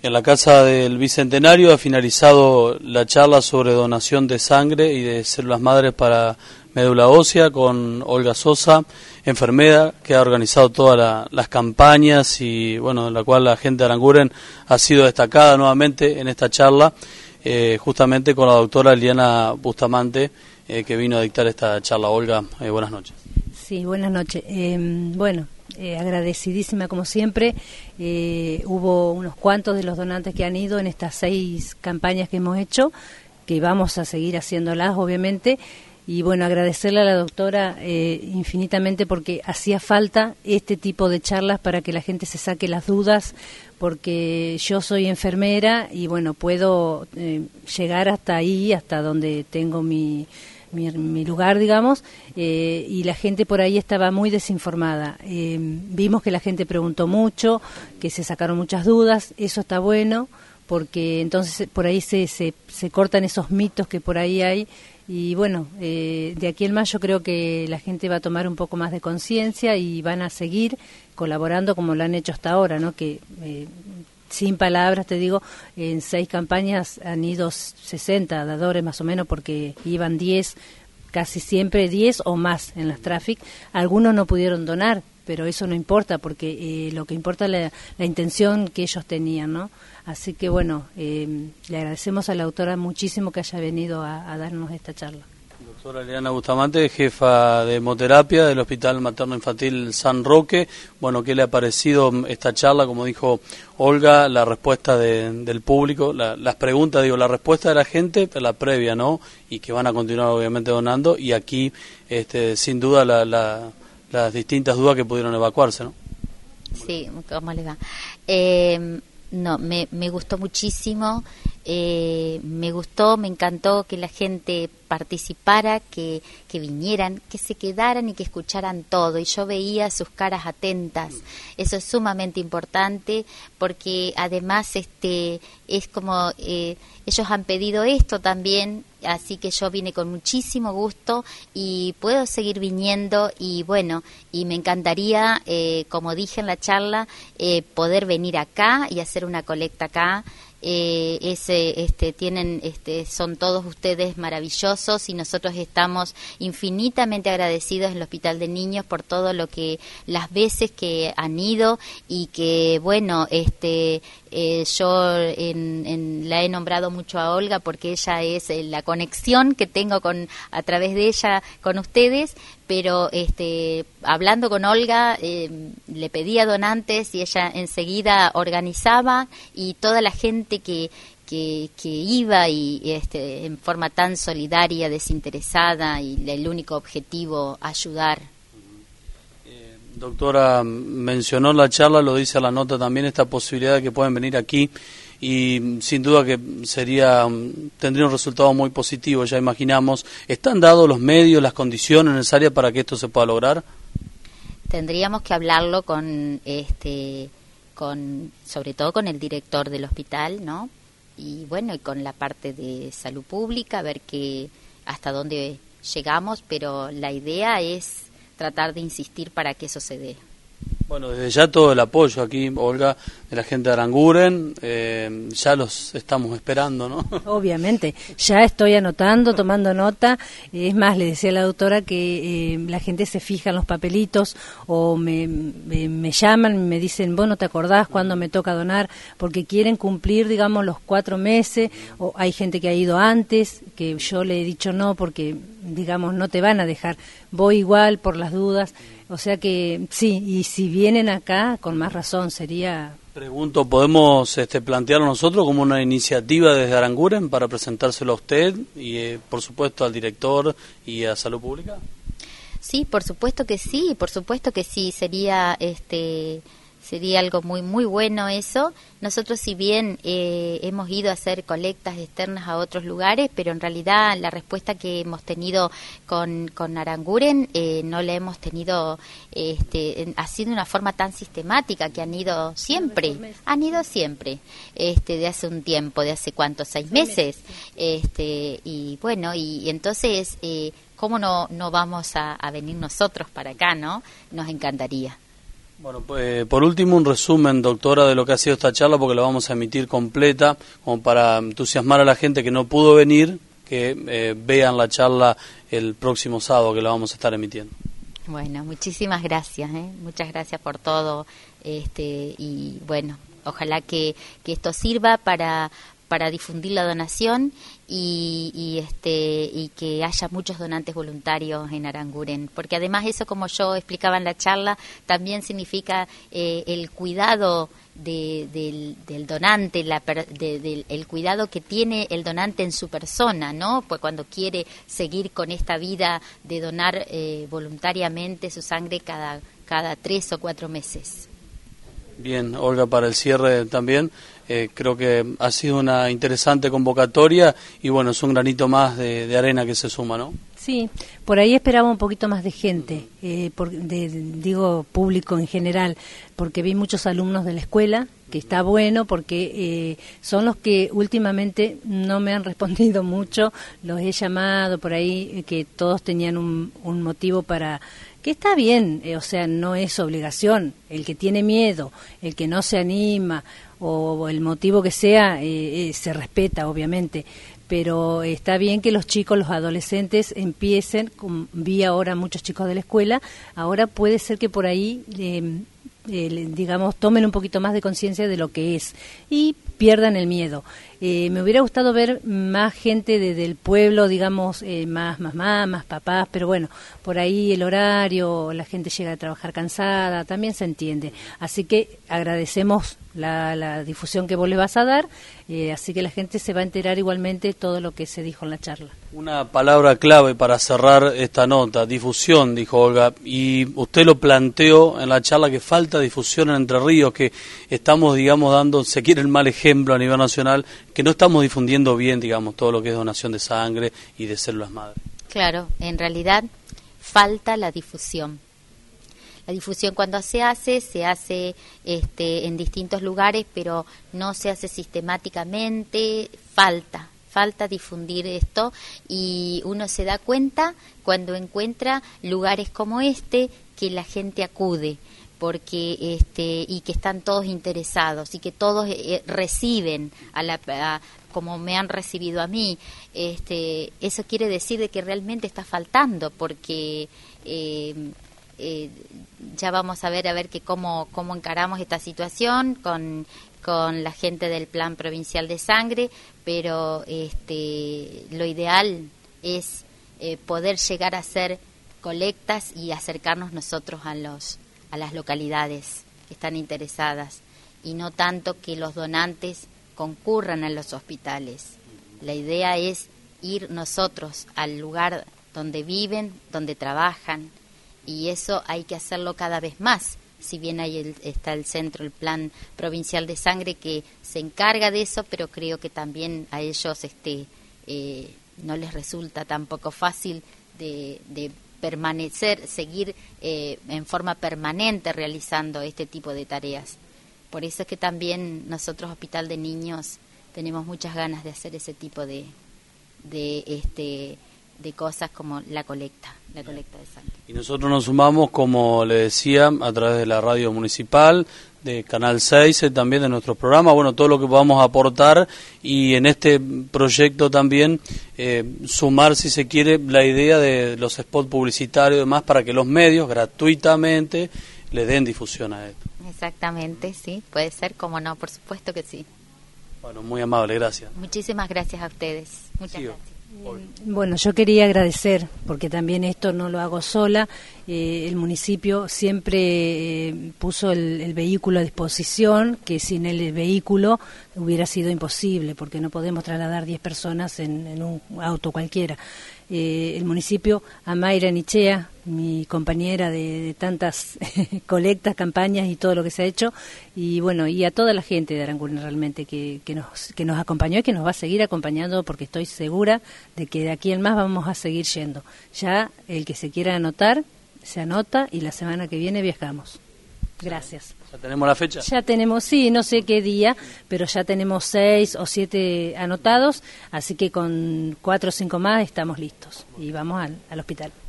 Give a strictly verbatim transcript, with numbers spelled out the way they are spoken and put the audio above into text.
En la Casa del Bicentenario ha finalizado la charla sobre donación de sangre y de células madres para médula ósea con Olga Sosa, enfermera, que ha organizado todas la, las campañas y bueno, en la cual la gente de Aranguren ha sido destacada nuevamente en esta charla, eh, justamente con la doctora Liliana Bustamante, eh, que vino a dictar esta charla. Olga, eh, buenas noches. Sí, buenas noches. Eh, bueno, eh, agradecidísima como siempre. Eh, hubo unos cuantos de los donantes que han ido en estas seis campañas que hemos hecho, que vamos a seguir haciéndolas, obviamente. Y bueno, agradecerle a la doctora eh, infinitamente porque hacía falta este tipo de charlas para que la gente se saque las dudas, porque yo soy enfermera y bueno, puedo eh, llegar hasta ahí, hasta donde tengo mi... Mi, mi lugar, digamos, eh, y la gente por ahí estaba muy desinformada. Eh, vimos que la gente preguntó mucho, que se sacaron muchas dudas, eso está bueno, porque entonces por ahí se, se, se cortan esos mitos que por ahí hay, y bueno, eh, de aquí en mayo creo que la gente va a tomar un poco más de conciencia y van a seguir colaborando como lo han hecho hasta ahora, ¿no? Que... Eh, sin palabras, te digo, en seis campañas han ido sesenta dadores más o menos, porque iban diez, casi siempre diez o más en las traffic. Algunos no pudieron donar, pero eso no importa, porque eh, lo que importa es la, la intención que ellos tenían, ¿no? Así que bueno, eh, le agradecemos a la autora muchísimo que haya venido a, a darnos esta charla. Doctora Liliana Bustamante, jefa de hemoterapia del Hospital Materno Infantil San Roque. Bueno, ¿qué le ha parecido esta charla? Como dijo Olga, la respuesta de, del público, la, las preguntas, digo, la respuesta de la gente, la previa, ¿no? Y que van a continuar obviamente donando, y aquí, este, sin duda, la, la, las distintas dudas que pudieron evacuarse, ¿no? Sí, ¿cómo le va? Eh, no, me, me gustó muchísimo. Eh, me gustó, me encantó que la gente participara, que, que vinieran, que se quedaran y que escucharan todo, y yo veía sus caras atentas. Eso es sumamente importante, porque además este es como eh, ellos han pedido esto también, así que yo vine con muchísimo gusto y puedo seguir viniendo, y bueno, y me encantaría, eh, como dije en la charla, eh, poder venir acá y hacer una colecta acá. Eh, ese, este, tienen, este, son todos ustedes maravillosos, y nosotros estamos infinitamente agradecidos en el Hospital de Niños por todo lo que, las veces que han ido, y que bueno, este, eh, yo en, en, la he nombrado mucho a Olga porque ella es eh, la conexión que tengo con, a través de ella con ustedes, pero este, hablando con Olga, eh, le pedía donantes y ella enseguida organizaba, y toda la gente que, que, que iba y este, en forma tan solidaria, desinteresada, y el único objetivo, ayudar. Eh, doctora, mencionó la charla, lo dice la nota también, esta posibilidad de que pueden venir aquí, y sin duda que sería tendría un resultado muy positivo, ya imaginamos. ¿Están dados los medios, las condiciones necesarias para que esto se pueda lograr? Tendríamos que hablarlo con este con sobre todo con el director del hospital, ¿no? Y bueno, y con la parte de salud pública, a ver que hasta dónde llegamos, pero la idea es tratar de insistir para que eso se dé. Bueno, desde ya todo el apoyo aquí, Olga, de la gente de Aranguren, eh, ya los estamos esperando, ¿no? Obviamente, ya estoy anotando, tomando nota. Es más, le decía a la doctora que eh, la gente se fija en los papelitos, o me, me, me llaman, me dicen, vos no te acordás cuándo me toca donar, porque quieren cumplir, digamos, los cuatro meses, o hay gente que ha ido antes, que yo le he dicho no, porque, digamos, no te van a dejar, voy igual por las dudas. O sea que sí, y si vienen acá, con más razón sería... Pregunto, ¿podemos este, plantearlo nosotros como una iniciativa desde Aranguren para presentárselo a usted y, eh, por supuesto, al director y a Salud Pública? Sí, por supuesto que sí, por supuesto que sí, sería este... sería algo muy muy bueno eso. Nosotros, si bien eh, hemos ido a hacer colectas externas a otros lugares, pero en realidad la respuesta que hemos tenido con, con Aranguren eh, no la hemos tenido este, así de una forma tan sistemática, que han ido siempre, han ido siempre, este, de hace un tiempo, de hace cuántos, seis meses, este, y bueno, y, y entonces, eh, ¿cómo no, no vamos a, a venir nosotros para acá, no? Nos encantaría. Bueno, pues, por último, un resumen, doctora, de lo que ha sido esta charla, porque la vamos a emitir completa, como para entusiasmar a la gente que no pudo venir, que eh, vean la charla el próximo sábado, que la vamos a estar emitiendo. Bueno, muchísimas gracias, ¿eh? Muchas gracias por todo, este, y bueno, ojalá que, que esto sirva para, para difundir la donación y, y este y que haya muchos donantes voluntarios en Aranguren, porque además eso, como yo explicaba en la charla, también significa eh, el cuidado de, del, del donante, la, de, de, el cuidado que tiene el donante en su persona, ¿no? Pues cuando quiere seguir con esta vida de donar eh, voluntariamente su sangre cada, cada tres o cuatro meses. Bien, Olga, para el cierre también, eh, creo que ha sido una interesante convocatoria y bueno, es un granito más de, de arena que se suma, ¿no? Sí, por ahí esperaba un poquito más de gente, eh, por, de, digo público en general, porque vi muchos alumnos de la escuela, que está bueno porque eh, son los que últimamente no me han respondido mucho, los he llamado por ahí, eh, que todos tenían un, un motivo para... que está bien, eh, o sea, no es obligación, el que tiene miedo, el que no se anima, o, o el motivo que sea, eh, eh, se respeta, obviamente, pero está bien que los chicos, los adolescentes empiecen, con, vi ahora muchos chicos de la escuela, ahora puede ser que por ahí, eh, eh, digamos, tomen un poquito más de conciencia de lo que es y pierdan el miedo. Eh, me hubiera gustado ver más gente de, del pueblo, digamos, eh, más mamás, más papás, pero bueno, por ahí el horario, la gente llega a trabajar cansada, también se entiende. Así que agradecemos la, la difusión que vos le vas a dar, eh, así que la gente se va a enterar igualmente todo lo que se dijo en la charla. Una palabra clave para cerrar esta nota, difusión, dijo Olga, y usted lo planteó en la charla, que falta difusión en Entre Ríos, que estamos, digamos, dando, se quiere, el mal ejemplo a nivel nacional, que no estamos difundiendo bien, digamos, todo lo que es donación de sangre y de células madre. Claro, en realidad falta la difusión. La difusión, cuando se hace, se hace este, en distintos lugares, pero no se hace sistemáticamente, falta. Falta difundir esto y uno se da cuenta cuando encuentra lugares como este que la gente acude, porque este y que están todos interesados y que todos eh, reciben a la a, como me han recibido a mí. Este eso quiere decir de que realmente está faltando, porque eh, eh, ya vamos a ver a ver que cómo cómo encaramos esta situación con con la gente del Plan Provincial de Sangre, pero este lo ideal es eh, poder llegar a hacer colectas y acercarnos nosotros a los a las localidades que están interesadas, y no tanto que los donantes concurran a los hospitales. La idea es ir nosotros al lugar donde viven, donde trabajan, y eso hay que hacerlo cada vez más. Si bien ahí el, está el centro, el Plan Provincial de Sangre, que se encarga de eso, pero creo que también a ellos este eh, no les resulta tampoco fácil de, de permanecer, seguir eh, en forma permanente realizando este tipo de tareas. Por eso es que también nosotros, Hospital de Niños, tenemos muchas ganas de hacer ese tipo de, de este de cosas como la colecta, la colecta de sangre. Y nosotros nos sumamos, como le decía, a través de la radio municipal, de Canal seis, eh, también de nuestro programa, bueno, todo lo que podamos aportar, y en este proyecto también eh, sumar, si se quiere, la idea de los spots publicitarios y demás, para que los medios gratuitamente le den difusión a esto. Exactamente, sí, puede ser, como no, por supuesto que sí. Bueno, muy amable, gracias. Muchísimas gracias a ustedes. Muchas Sigo. gracias. Bueno, yo quería agradecer, porque también esto no lo hago sola, eh, el municipio siempre eh, puso el, el vehículo a disposición, que sin el vehículo hubiera sido imposible, porque no podemos trasladar diez personas en, en un auto cualquiera. Eh, el municipio, a Mayra Nichea, mi compañera de, de tantas colectas, campañas y todo lo que se ha hecho, y bueno, y a toda la gente de Aranguren realmente que, que, nos, que nos acompañó y que nos va a seguir acompañando, porque estoy segura de que de aquí en más vamos a seguir yendo. Ya el que se quiera anotar, se anota, y la semana que viene viajamos. Gracias. ¿Ya tenemos la fecha? Ya tenemos, sí, no sé qué día, pero ya tenemos seis o siete anotados, así que con cuatro o cinco más estamos listos y vamos al, al hospital.